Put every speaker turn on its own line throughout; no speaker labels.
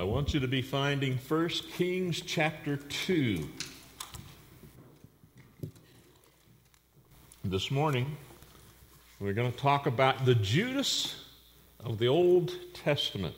I want you to be finding 1 Kings chapter 2. This morning, we're going to talk about the Judas of the Old Testament.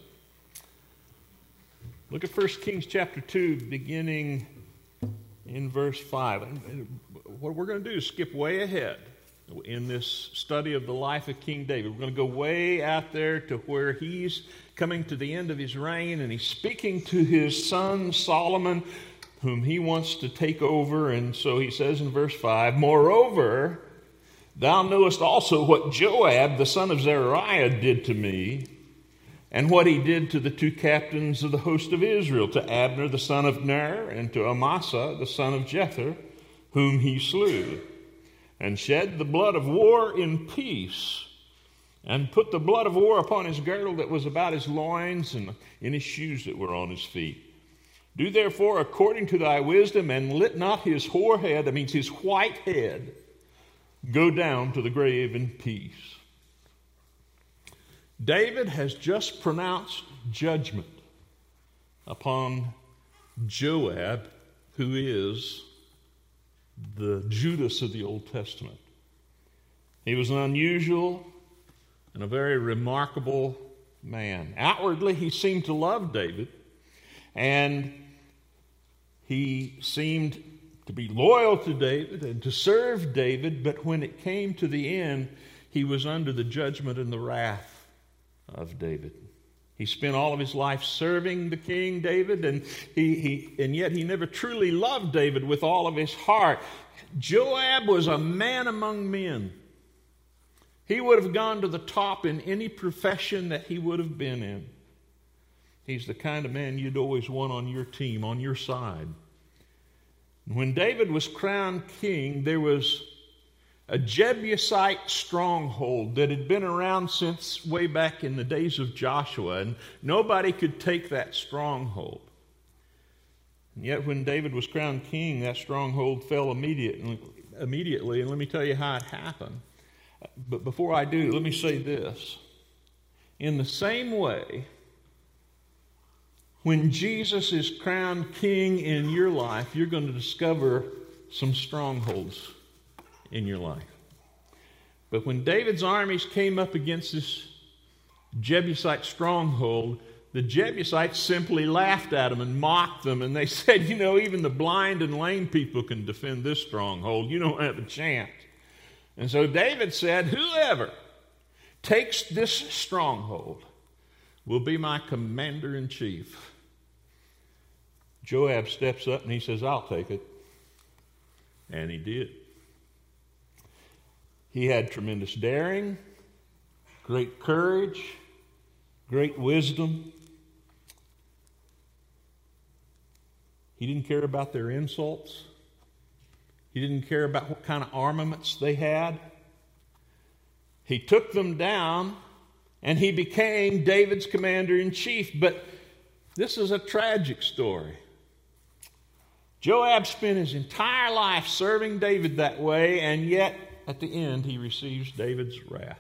Look at 1 Kings chapter 2, beginning in verse 5. What we're going to do is skip way ahead in this study of the life of King David. We're going to go way out there to where he's coming to the end of his reign, and he's speaking to his son Solomon, whom he wants to take over. And so he says in verse 5, "Moreover, thou knowest also what Joab, the son of Zeruiah, did to me, and what he did to the two captains of the host of Israel, to Abner the son of Ner, and to Amasa the son of Jether, whom he slew, and shed the blood of war in peace, and put the blood of war upon his girdle that was about his loins, and in his shoes that were on his feet. Do therefore according to thy wisdom, and let not his hoar head," that means his white head, "go down to the grave in peace." David has just pronounced judgment upon Joab, who is the Judas of the Old Testament. He was an unusual and a very remarkable man. Outwardly, he seemed to love David, and he seemed to be loyal to David and to serve David, but when it came to the end, he was under the judgment and the wrath of David. He spent all of his life serving the king David, and yet he never truly loved David with all of his heart. Joab was a man among men. He would have gone to the top in any profession that he would have been in. He's the kind of man you'd always want on your team, on your side. When David was crowned king, there was a Jebusite stronghold that had been around since way back in the days of Joshua, and nobody could take that stronghold. And yet when David was crowned king, that stronghold fell immediately, and let me tell you how it happened. But before I do, let me say this. In the same way, when Jesus is crowned king in your life, you're going to discover some strongholds in your life. But when David's armies came up against this Jebusite stronghold, the Jebusites simply laughed at them and mocked them, and they said, even the blind and lame people can defend this stronghold. You don't have a chance. And so David said, "Whoever takes this stronghold will be my commander-in-chief." Joab steps up and he says, "I'll take it." And he did. He had tremendous daring, great courage, great wisdom. He didn't care about their insults. He didn't care about what kind of armaments they had. He took them down, and he became David's commander-in-chief. But this is a tragic story. Joab spent his entire life serving David that way, and yet at the end he receives David's wrath.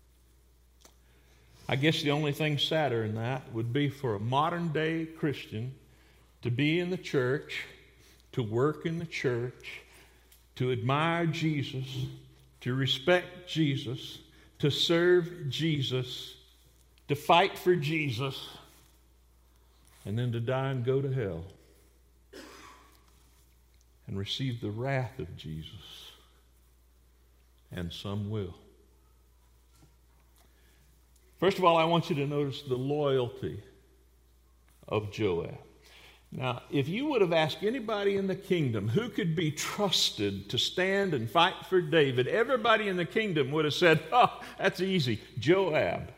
I guess the only thing sadder than that would be for a modern-day Christian to be in the church, to work in the church, to admire Jesus, to respect Jesus, to serve Jesus, to fight for Jesus, and then to die and go to hell and receive the wrath of Jesus. And some will. First of all, I want you to notice the loyalty of Joab. Now, if you would have asked anybody in the kingdom who could be trusted to stand and fight for David, everybody in the kingdom would have said, "Oh, that's easy, Joab."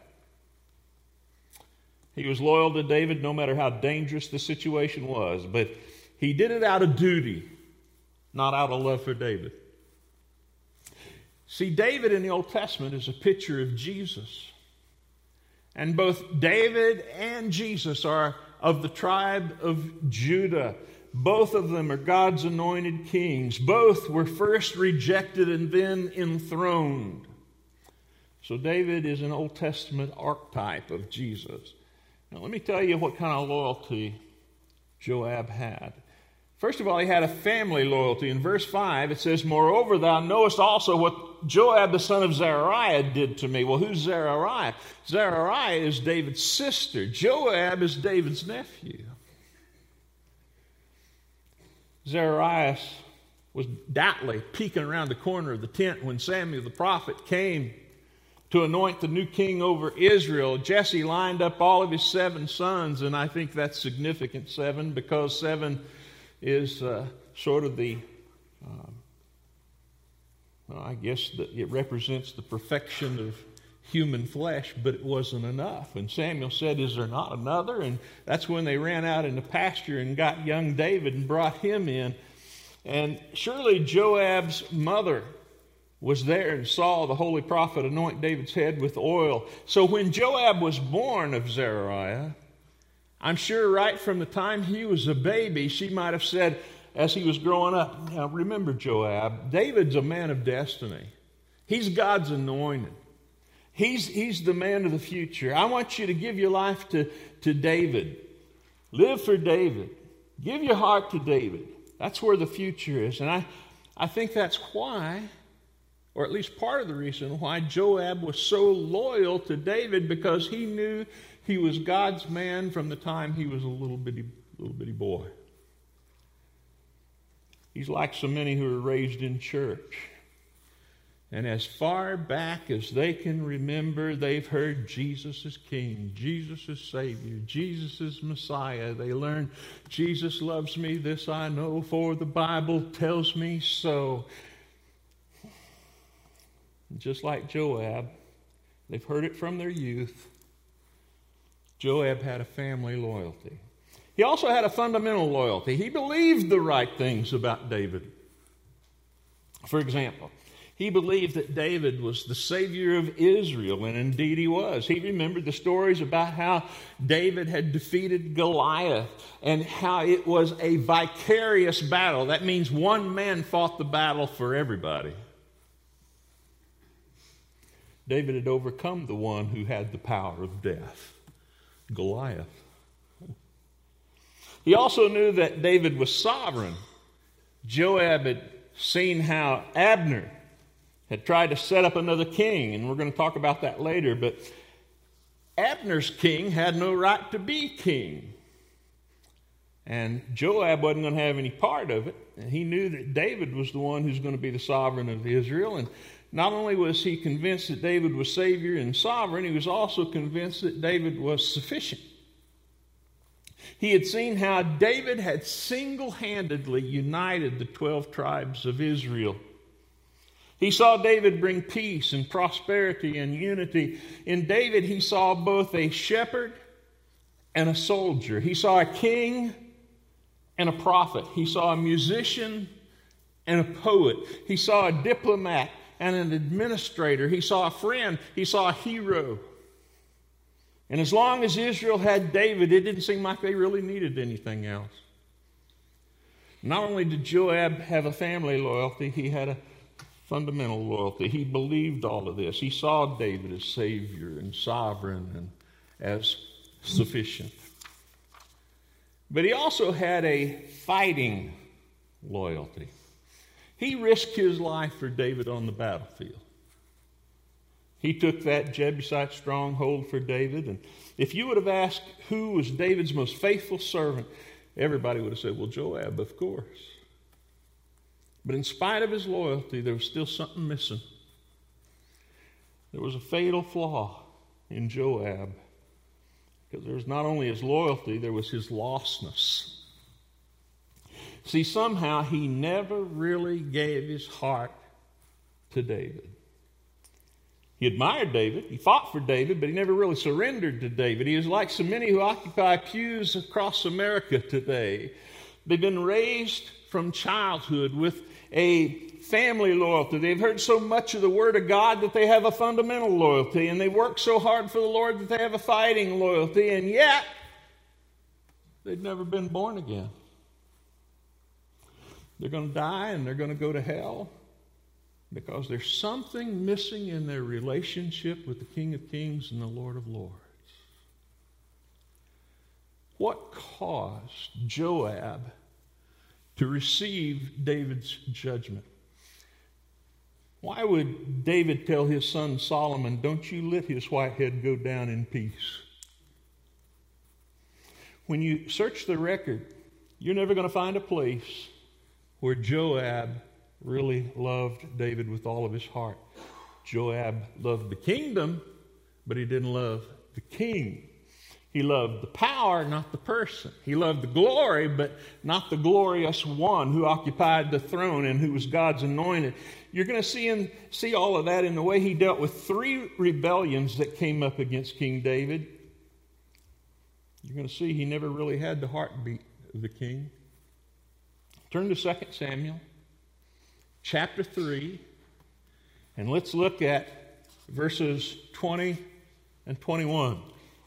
He was loyal to David no matter how dangerous the situation was, but he did it out of duty, not out of love for David. See, David in the Old Testament is a picture of Jesus. And both David and Jesus are of the tribe of Judah. Both of them are God's anointed kings. Both were first rejected and then enthroned. So David is an Old Testament archetype of Jesus. Now, let me tell you what kind of loyalty Joab had. First of all, he had a family loyalty. In verse 5, it says, "Moreover, thou knowest also what Joab the son of Zeruiah did to me." Well, who's Zeruiah? Zeruiah is David's sister. Joab is David's nephew. Zeruiah was doubtfully peeking around the corner of the tent when Samuel the prophet came to anoint the new king over Israel. Jesse lined up all of his 7 sons, and I think that's significant, 7, because 7 is sort of the, I guess it represents the perfection of human flesh, but it wasn't enough. And Samuel said, "Is there not another?" And that's when they ran out in the pasture and got young David and brought him in. And surely Joab's mother was there and saw the holy prophet anoint David's head with oil. So when Joab was born of Zeruiah, I'm sure right from the time he was a baby, she might have said as he was growing up, "Now remember, Joab, David's a man of destiny. He's God's anointed. He's the man of the future. I want you to give your life to David. Live for David. Give your heart to David. That's where the future is." And I think that's why, or at least part of the reason why, Joab was so loyal to David, because he knew he was God's man from the time he was a little bitty boy. He's like so many who are raised in church. And as far back as they can remember, they've heard Jesus is King, Jesus is Savior, Jesus is Messiah. They learn, "Jesus loves me, this I know, for the Bible tells me so." Just like Joab, they've heard it from their youth. Joab had a family loyalty. He also had a fundamental loyalty. He believed the right things about David. For example, he believed that David was the Savior of Israel, and indeed he was. He remembered the stories about how David had defeated Goliath and how it was a vicarious battle. That means one man fought the battle for everybody. David had overcome the one who had the power of death, Goliath. He also knew that David was sovereign. Joab had seen how Abner had tried to set up another king, and we're going to talk about that later, but Abner's king had no right to be king. And Joab wasn't going to have any part of it, and he knew that David was the one who's going to be the sovereign of Israel. And not only was he convinced that David was Savior and sovereign, he was also convinced that David was sufficient. He had seen how David had single-handedly united the 12 tribes of Israel. He saw David bring peace and prosperity and unity. In David, he saw both a shepherd and a soldier. He saw a king and a prophet. He saw a musician and a poet. He saw a diplomat and an administrator. He saw a friend. He saw a hero. And as long as Israel had David, it didn't seem like they really needed anything else. Not only did Joab have a family loyalty, he had a fundamental loyalty. He believed all of this. He saw David as Savior and sovereign and as sufficient. But he also had a fighting loyalty. He risked his life for David on the battlefield. He took that Jebusite stronghold for David. And if you would have asked who was David's most faithful servant, everybody would have said, well, Joab, of course. But in spite of his loyalty, there was still something missing. There was a fatal flaw in Joab. Because there was not only his loyalty, there was his lostness. See, somehow he never really gave his heart to David. He admired David, he fought for David, but he never really surrendered to David. He was like so many who occupy pews across America today. They've been raised from childhood with a family loyalty. They've heard so much of the Word of God that they have a fundamental loyalty, and they work so hard for the Lord that they have a fighting loyalty, and yet they've never been born again. They're going to die and they're going to go to hell because there's something missing in their relationship with the King of Kings and the Lord of Lords. what caused Joab to receive David's judgment? Why would David tell his son Solomon, don't you let his white head go down in peace? When you search the record, you're never going to find a place where Joab really loved David with all of his heart. Joab loved the kingdom, but he didn't love the king. He loved the power, not the person. He loved the glory, but not the glorious one who occupied the throne and who was God's anointed. You're going to see all of that in the way he dealt with 3 rebellions that came up against King David. You're going to see he never really had the heartbeat of the king. Turn to 2 Samuel, chapter 3, and let's look at verses 20 and 21.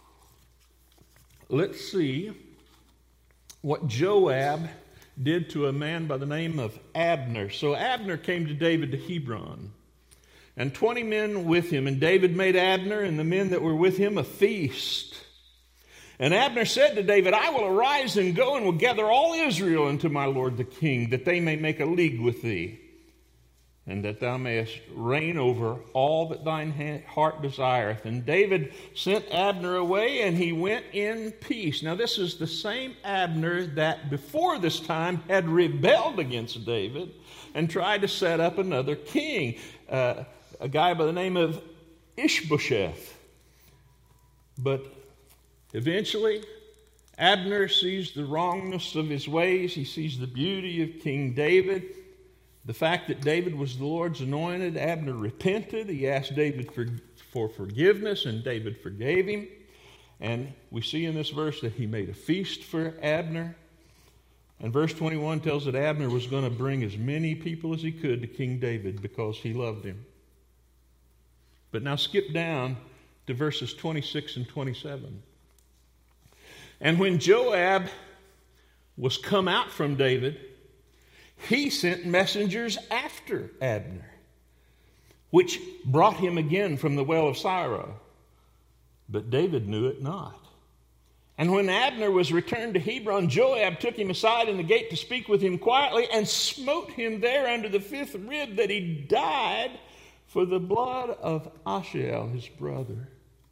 Let's see what Joab did to a man by the name of Abner. So Abner came to David to Hebron, and 20 men with him. And David made Abner and the men that were with him a feast. And Abner said to David, I will arise and go and will gather all Israel unto my lord the king, that they may make a league with thee, and that thou mayest reign over all that thine heart desireth. And David sent Abner away, and he went in peace. Now this is the same Abner that before this time had rebelled against David and tried to set up another king, a guy by the name of Ishbosheth. But eventually, Abner sees the wrongness of his ways. He sees the beauty of King David. The fact that David was the Lord's anointed. Abner repented. He asked David for forgiveness, and David forgave him. And we see in this verse that he made a feast for Abner. And verse 21 tells that Abner was going to bring as many people as he could to King David because he loved him. But now skip down to verses 26 and 27. And when Joab was come out from David, he sent messengers after Abner, which brought him again from the well of Sirah. But David knew it not. And when Abner was returned to Hebron, Joab took him aside in the gate to speak with him quietly, and smote him there under the 5th rib, that he died for the blood of Asahel, his brother.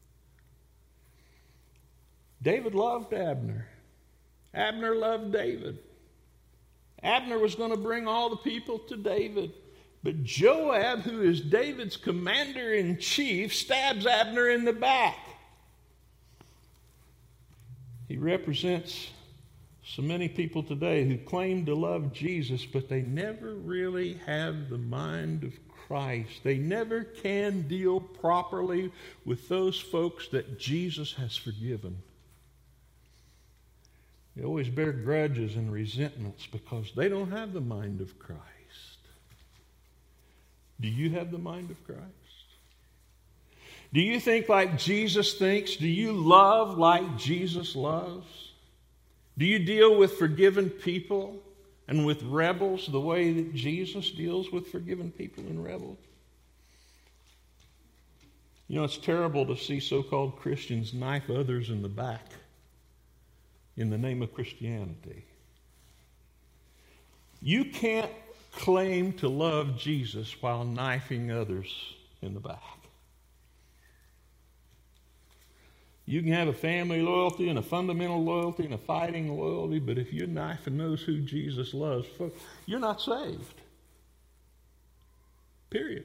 David loved Abner. Abner loved David. Abner was going to bring all the people to David. But Joab, who is David's commander-in-chief, stabs Abner in the back. He represents so many people today who claim to love Jesus, but they never really have the mind of Christ. They never can deal properly with those folks that Jesus has forgiven. They always bear grudges and resentments because they don't have the mind of Christ. Do you have the mind of Christ? Do you think like Jesus thinks? Do you love like Jesus loves? Do you deal with forgiven people and with rebels the way that Jesus deals with forgiven people and rebels? You know, it's terrible to see so-called Christians knife others in the back in the name of Christianity. You can't claim to love Jesus while knifing others in the back. You can have a family loyalty and a fundamental loyalty and a fighting loyalty, but if you're knifing those who Jesus loves, you're not saved. Period.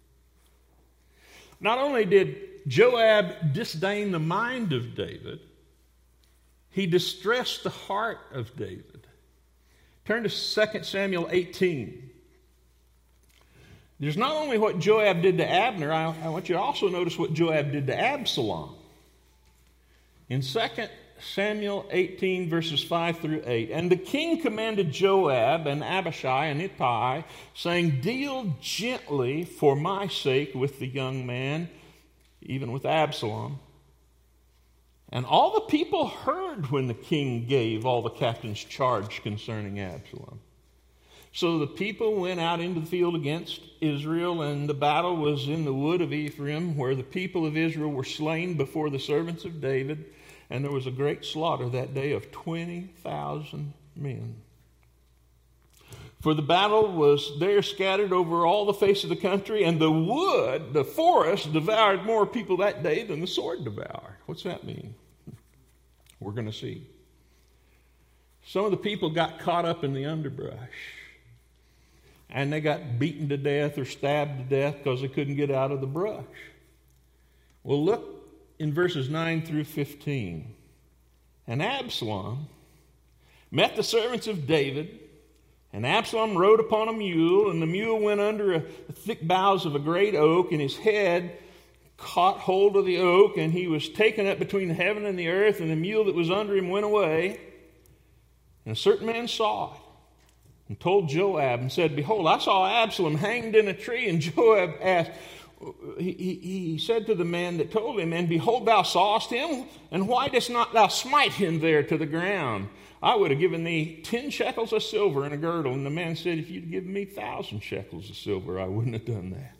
Not only did Joab disdain the mind of David, he distressed the heart of David. Turn to 2 Samuel 18. There's not only what Joab did to Abner, I want you to also notice what Joab did to Absalom. In 2 Samuel 18, verses 5 through 8, and the king commanded Joab and Abishai and Ittai, saying, deal gently for my sake with the young man, even with Absalom. And all the people heard when the king gave all the captains charge concerning Absalom. So the people went out into the field against Israel, and the battle was in the wood of Ephraim, where the people of Israel were slain before the servants of David. And there was a great slaughter that day of 20,000 men. For the battle was there scattered over all the face of the country, and the wood, the forest, devoured more people that day than the sword devoured. What's that mean? We're going to see. Some of the people got caught up in the underbrush, and they got beaten to death or stabbed to death because they couldn't get out of the brush. Well, look in verses 9 through 15. And Absalom met the servants of David, and Absalom rode upon a mule, and the mule went under the thick boughs of a great oak, and his head caught hold of the oak, and he was taken up between heaven and the earth, and the mule that was under him went away. And a certain man saw it, and told Joab, and said, Behold, I saw Absalom hanged in a tree. And Joab asked, he said to the man that told him, And behold, thou sawest him, and why didst not thou smite him there to the ground? I would have given thee 10 shekels of silver and a girdle. And the man said, If you'd given me 1,000 shekels of silver, I wouldn't have done that.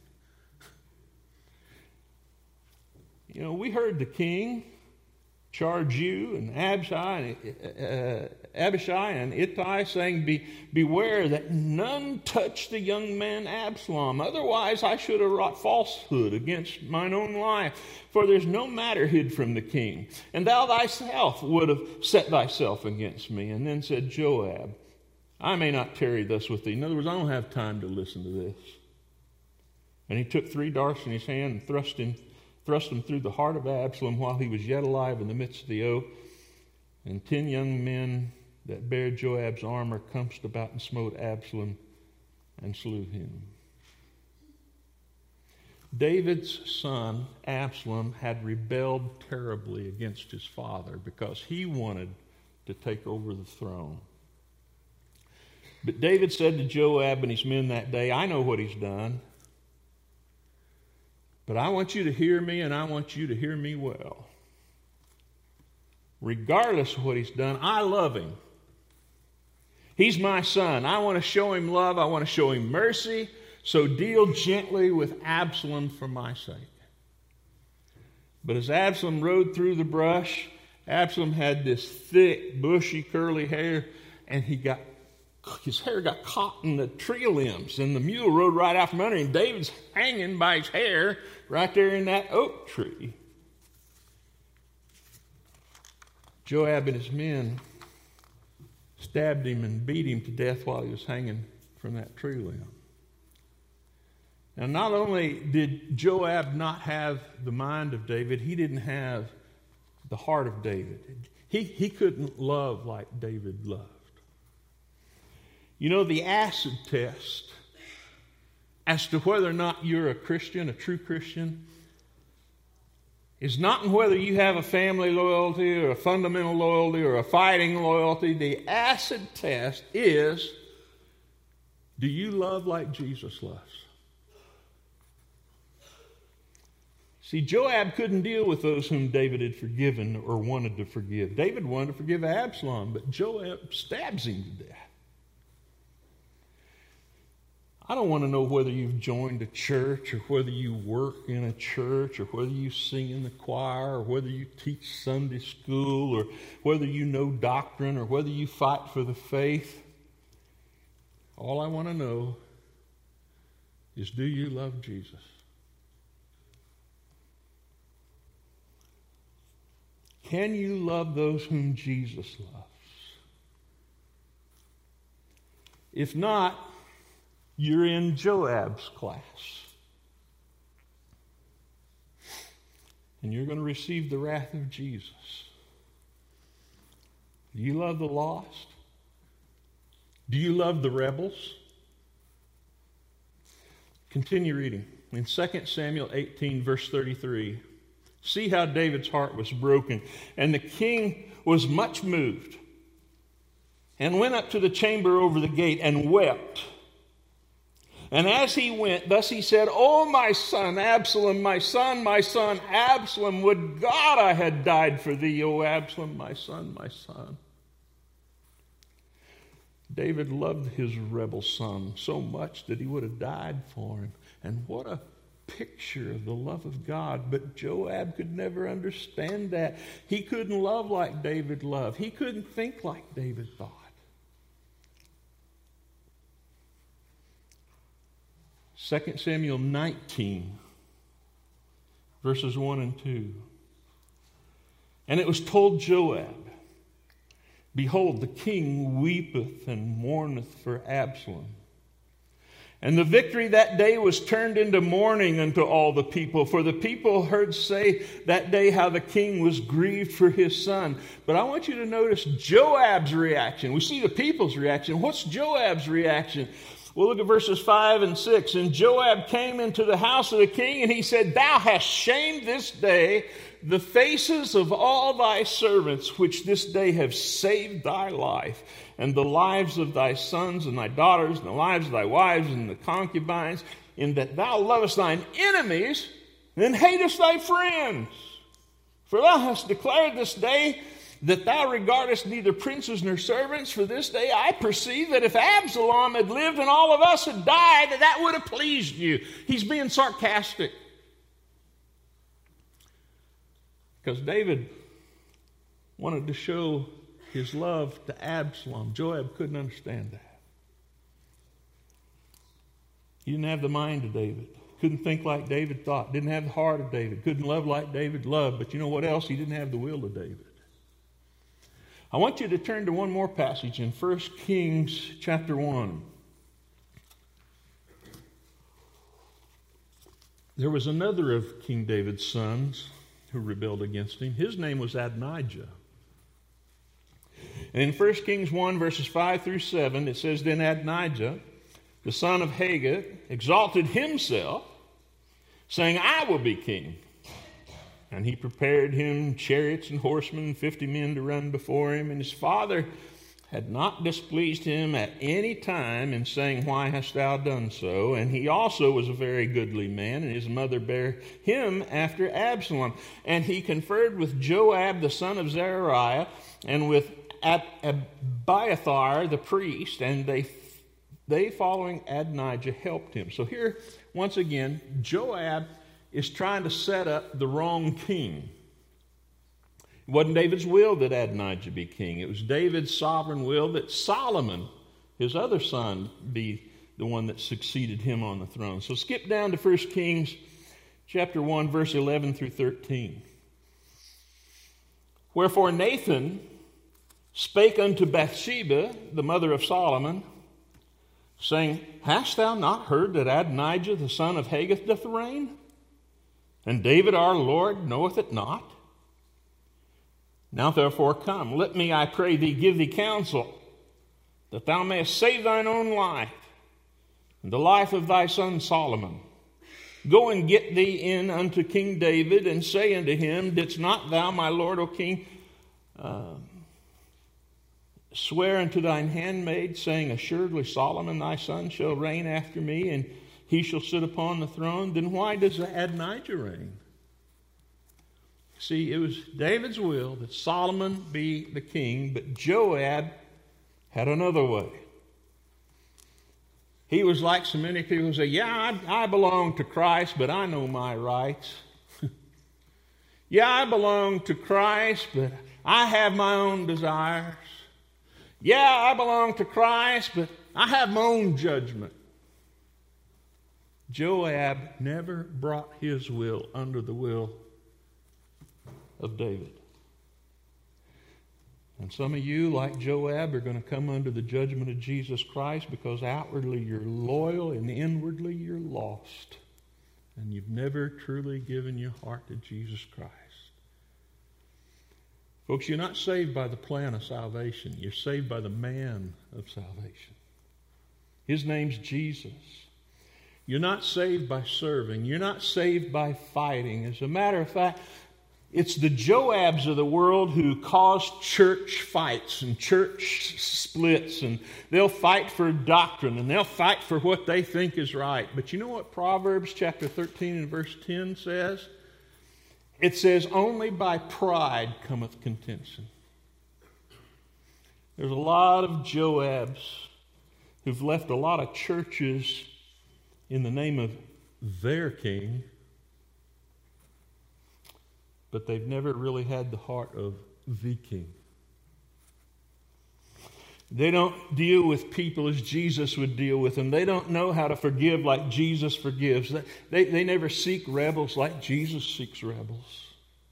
You know, we heard the king charge you and Abishai and Ittai, saying, Beware that none touch the young man Absalom. Otherwise I should have wrought falsehood against mine own life. For there's no matter hid from the king. And thou thyself would have set thyself against me. And then said Joab, I may not tarry thus with thee. In other words, I don't have time to listen to this. And he took 3 darts in his hand and thrust them through the heart of Absalom while he was yet alive in the midst of the oak. And 10 young men that bare Joab's armor compassed about and smote Absalom and slew him. David's son, Absalom, had rebelled terribly against his father because he wanted to take over the throne. But David said to Joab and his men that day, I know what he's done, but I want you to hear me, and I want you to hear me well. Regardless of what he's done, I love him. He's my son. I want to show him love. I want to show him mercy. So deal gently with Absalom for my sake. But as Absalom rode through the brush, Absalom had this thick, bushy, curly hair, and his hair got caught in the tree limbs, and the mule rode right out from under him. David's hanging by his hair right there in that oak tree. Joab and his men stabbed him and beat him to death while he was hanging from that tree limb. Now, not only did Joab not have the mind of David, he didn't have the heart of David. He couldn't love like David loved. You know, the acid test as to whether or not you're a Christian, a true Christian, is not in whether you have a family loyalty or a fundamental loyalty or a fighting loyalty. The acid test is, do you love like Jesus loves? See, Joab couldn't deal with those whom David had forgiven or wanted to forgive. David wanted to forgive Absalom, but Joab stabs him to death. I don't want to know whether you've joined a church or whether you work in a church or whether you sing in the choir or whether you teach Sunday school or whether you know doctrine or whether you fight for the faith. All I want to know is, do you love Jesus? Can you love those whom Jesus loves? If not, you're in Joab's class. And you're going to receive the wrath of Jesus. Do you love the lost? Do you love the rebels? Continue reading. In 2 Samuel 18, verse 33, see how David's heart was broken. And the king was much moved and went up to the chamber over the gate and wept. And as he went, thus he said, O my son Absalom, my son, Absalom, would God I had died for thee, O Absalom, my son, my son. David loved his rebel son so much that he would have died for him. And what a picture of the love of God. But Joab could never understand that. He couldn't love like David loved. He couldn't think like David thought. 2 Samuel 19, verses 1 and 2. And it was told Joab, Behold, the king weepeth and mourneth for Absalom. And the victory that day was turned into mourning unto all the people. For the people heard say that day how the king was grieved for his son. But I want you to notice Joab's reaction. We see the people's reaction. What's Joab's reaction? We'll look at verses 5 and 6. And Joab came into the house of the king, and he said, Thou hast shamed this day the faces of all thy servants, which this day have saved thy life, and the lives of thy sons and thy daughters, and the lives of thy wives and the concubines, in that thou lovest thine enemies, and hatest thy friends. For thou hast declared this day that thou regardest neither princes nor servants. For this day I perceive that if Absalom had lived and all of us had died, that would have pleased you. He's being sarcastic. Because David wanted to show his love to Absalom. Joab couldn't understand that. He didn't have the mind of David. Couldn't think like David thought. Didn't have the heart of David. Couldn't love like David loved. But you know what else? He didn't have the will of David. I want you to turn to one more passage in 1 Kings chapter 1. There was another of King David's sons who rebelled against him. His name was Adonijah. And in 1 Kings 1, verses 5 through 7, it says, Then Adonijah, the son of Haggith, exalted himself, saying, I will be king. And he prepared him chariots and horsemen and 50 men to run before him. And his father had not displeased him at any time in saying, Why hast thou done so? And he also was a very goodly man, and his mother bare him after Absalom. And he conferred with Joab the son of Zeruiah, and with Abiathar the priest, and they following Adonijah helped him. So here, once again, Joab is trying to set up the wrong king. It wasn't David's will that Adonijah be king. It was David's sovereign will that Solomon, his other son, be the one that succeeded him on the throne. So skip down to 1 Kings chapter 1, verse 11 through 13. Wherefore Nathan spake unto Bathsheba, the mother of Solomon, saying, Hast thou not heard that Adonijah the son of Haggith doth reign? And David our Lord knoweth it not? Now therefore come, let me, I pray thee, give thee counsel, that thou mayest save thine own life, and the life of thy son Solomon. Go and get thee in unto King David, and say unto him, Didst not thou, my lord, O king, swear unto thine handmaid, saying, Assuredly Solomon thy son shall reign after me, and he shall sit upon the throne? Then why does Adonijah reign? See, it was David's will that Solomon be the king, but Joab had another way. He was like so many people who say, Yeah, I belong to Christ, but I know my rights. Yeah, I belong to Christ, but I have my own desires. Yeah, I belong to Christ, but I have my own judgment. Joab never brought his will under the will of David. And some of you, like Joab, are going to come under the judgment of Jesus Christ because outwardly you're loyal and inwardly you're lost. And you've never truly given your heart to Jesus Christ. Folks, you're not saved by the plan of salvation. You're saved by the man of salvation. His name's Jesus. You're not saved by serving. You're not saved by fighting. As a matter of fact, it's the Joabs of the world who cause church fights and church splits, and they'll fight for doctrine, and they'll fight for what they think is right. But you know what Proverbs chapter 13 and verse 10 says? It says, Only by pride cometh contention. There's a lot of Joabs who've left a lot of churches in the name of their king, but they've never really had the heart of the king. They don't deal with people as Jesus would deal with them. They don't know how to forgive like Jesus forgives. They never seek rebels like Jesus seeks rebels.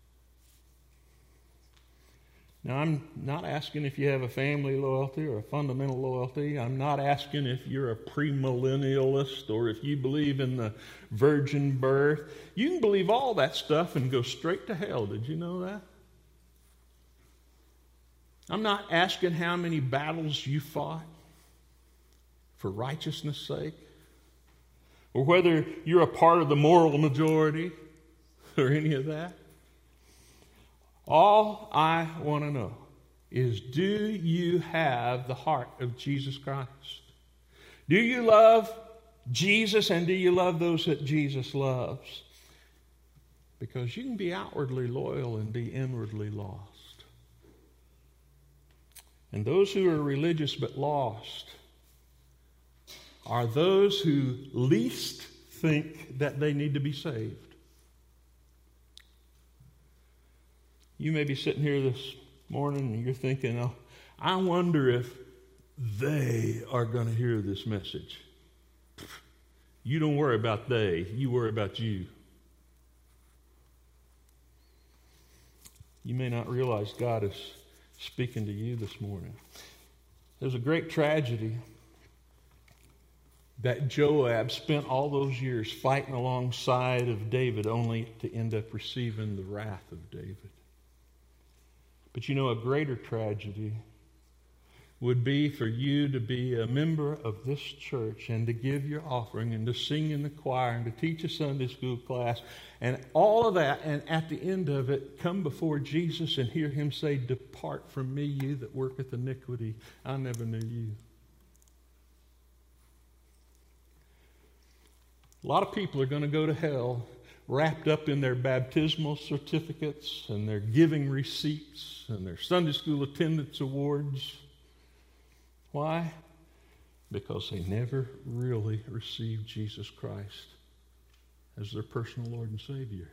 Now, I'm not asking if you have a family loyalty or a fundamental loyalty. I'm not asking if you're a premillennialist or if you believe in the virgin birth. You can believe all that stuff and go straight to hell. Did you know that? I'm not asking how many battles you fought for righteousness' sake, or whether you're a part of the moral majority or any of that. All I want to know is, do you have the heart of Jesus Christ? Do you love Jesus, and do you love those that Jesus loves? Because you can be outwardly loyal and be inwardly lost. And those who are religious but lost are those who least think that they need to be saved. You may be sitting here this morning and you're thinking, oh, I wonder if they are going to hear this message. You don't worry about they. You worry about you. You may not realize God is speaking to you this morning. There's a great tragedy that Joab spent all those years fighting alongside of David only to end up receiving the wrath of David. But you know, a greater tragedy would be for you to be a member of this church and to give your offering and to sing in the choir and to teach a Sunday school class and all of that, and at the end of it, come before Jesus and hear him say, "Depart from me, you that worketh iniquity. I never knew you." A lot of people are going to go to hell wrapped up in their baptismal certificates and their giving receipts and their Sunday school attendance awards. Why? Because they never really received Jesus Christ as their personal Lord and Savior.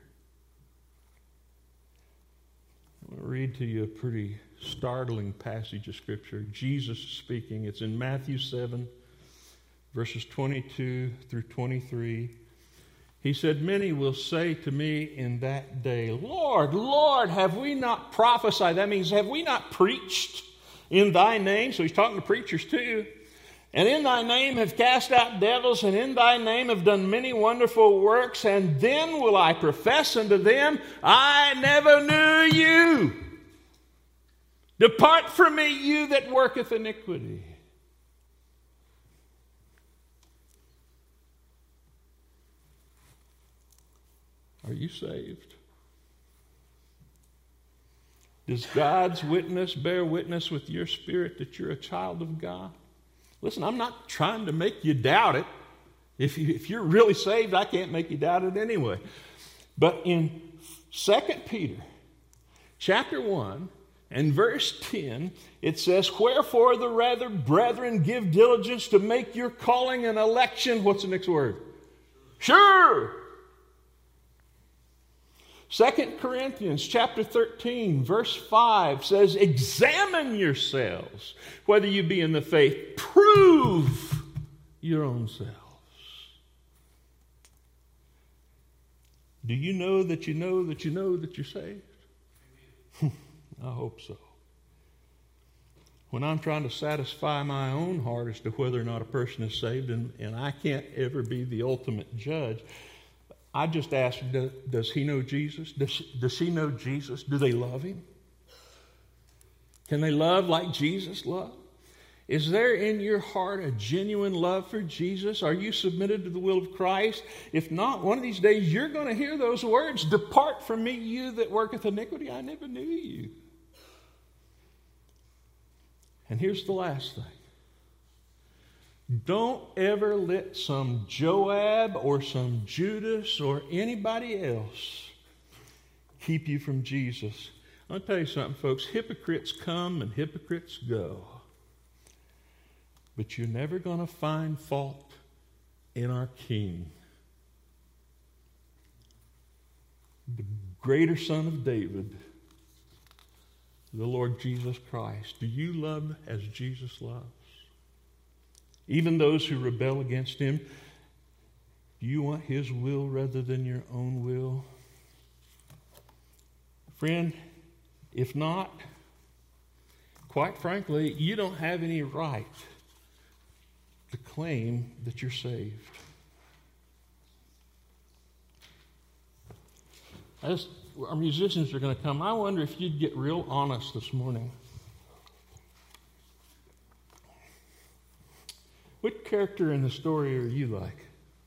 I'm going to read to you a pretty startling passage of Scripture. Jesus is speaking. It's in Matthew 7, verses 22 through 23. He said, "Many will say to me in that day, 'Lord, Lord, have we not prophesied?'" That means, have we not preached in thy name? So he's talking to preachers too. "And in thy name have cast out devils, and in thy name have done many wonderful works. And then will I profess unto them, I never knew you. Depart from me, you that worketh iniquity." Are you saved? Does God's witness bear witness with your spirit that you're a child of God? Listen, I'm not trying to make you doubt it. If you're really saved, I can't make you doubt it anyway. But in 2 Peter chapter 1 and verse 10, it says, "Wherefore the rather, brethren, give diligence to make your calling and election," what's the next word? Sure. 2 Corinthians chapter 13, verse 5 says, "Examine yourselves, whether you be in the faith. Prove your own selves." Do you know that you know that you know that you're saved? I hope so. When I'm trying to satisfy my own heart as to whether or not a person is saved, and I can't ever be the ultimate judge, I just ask, does he know Jesus? Does she know Jesus? Do they love him? Can they love like Jesus loved? Is there in your heart a genuine love for Jesus? Are you submitted to the will of Christ? If not, one of these days you're going to hear those words, "Depart from me, you that worketh iniquity. I never knew you." And here's the last thing. Don't ever let some Joab or some Judas or anybody else keep you from Jesus. I'll tell you something, folks. Hypocrites come and hypocrites go. But you're never going to find fault in our King. the greater Son of David, the Lord Jesus Christ. Do you love as Jesus loves? Even those who rebel against him, do you want his will rather than your own will? Friend, if not, quite frankly, you don't have any right to claim that you're saved. As our musicians are going to come, I wonder if you'd get real honest this morning. What character in the story are you like?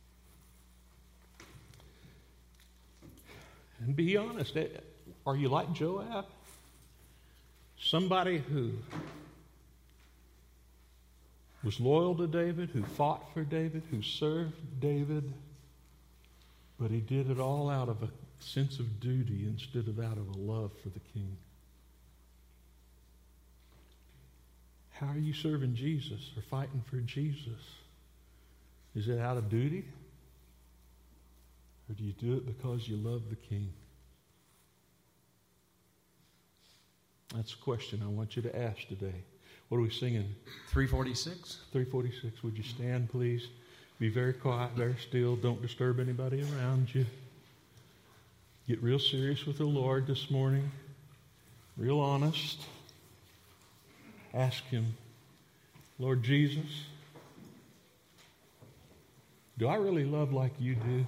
And be honest. Are you like Joab? Somebody who was loyal to David, who fought for David, who served David, but he did it all out of a sense of duty instead of out of a love for the king. How are you serving Jesus or fighting for Jesus? Is it out of duty? Or do you do it because you love the king? That's a question I want you to ask today. What are we singing?
346.
346. Would you stand, please? Be very quiet, very still. Don't disturb anybody around you. Get real serious with the Lord this morning. Real honest. Ask him, Lord Jesus, do I really love like you do?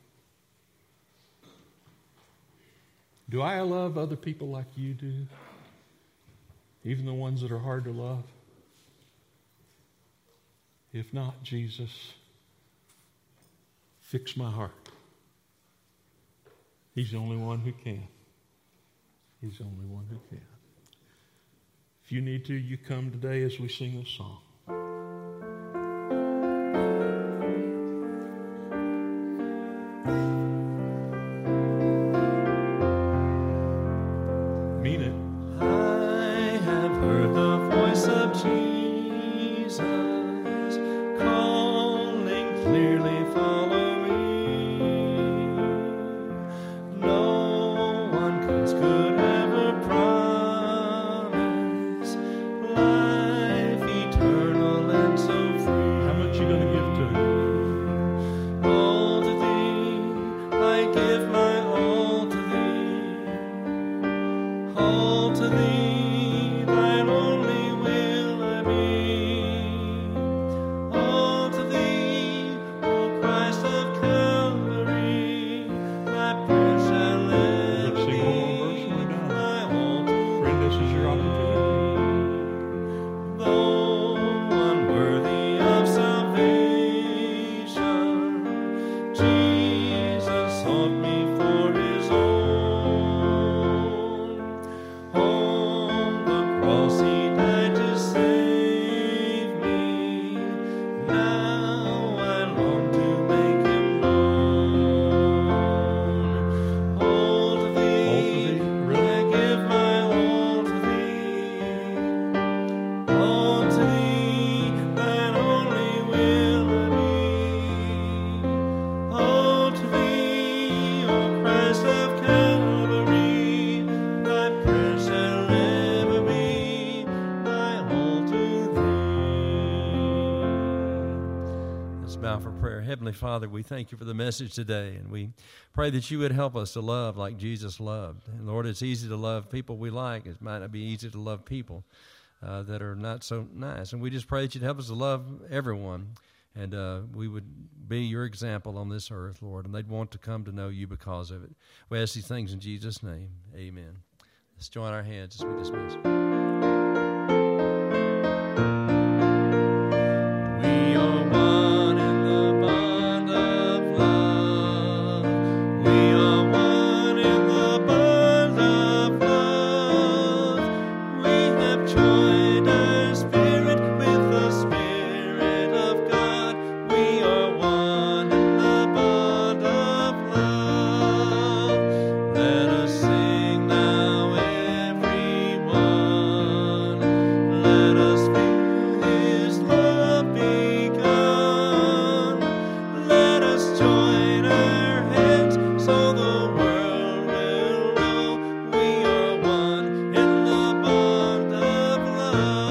Do I love other people like you do? Even the ones that are hard to love? If not, Jesus, fix my heart. He's the only one who can. He's the only one who can. If you need to, you come today as we sing this song. Mean it.
I have heard the voice of Jesus calling clearly, follow me. No one could ever promise life eternal and so free.
How much you going to give to him?
All to thee, I give my all to thee. All to thee, thine only will I be. All to thee, O Christ of Calvary, my prayer shall ever
Let's sing one more verse
be.
and we're done.
My all to
Friend, this is your opportunity.
though unworthy of salvation, Jesus sought me for his own. On the cross he died to save me. Now I long to make him known. All to thee,
Really?
I give my all to thee. All to thee, thine only will I be. All to thee, O Christ of Calvary, thy prayer shall ever be. My all to thee. Let's bow for prayer. Heavenly Father, we thank you for the message today, and we pray that you would help us to love like Jesus loved. And Lord, it's easy to love people we like. It might not be easy to love people that are not so nice. And we just pray that you'd help us to love everyone, and we would be your example on this earth, Lord, and they'd want to come to know you because of it. We ask these things in Jesus' name. Amen. Let's join our hands as we dismiss. We are one in the bond of love. We are one in the bond of love. We have joined our spirit with the Spirit of God. We are one in the bond of love. Let us sing now, everyone.
love.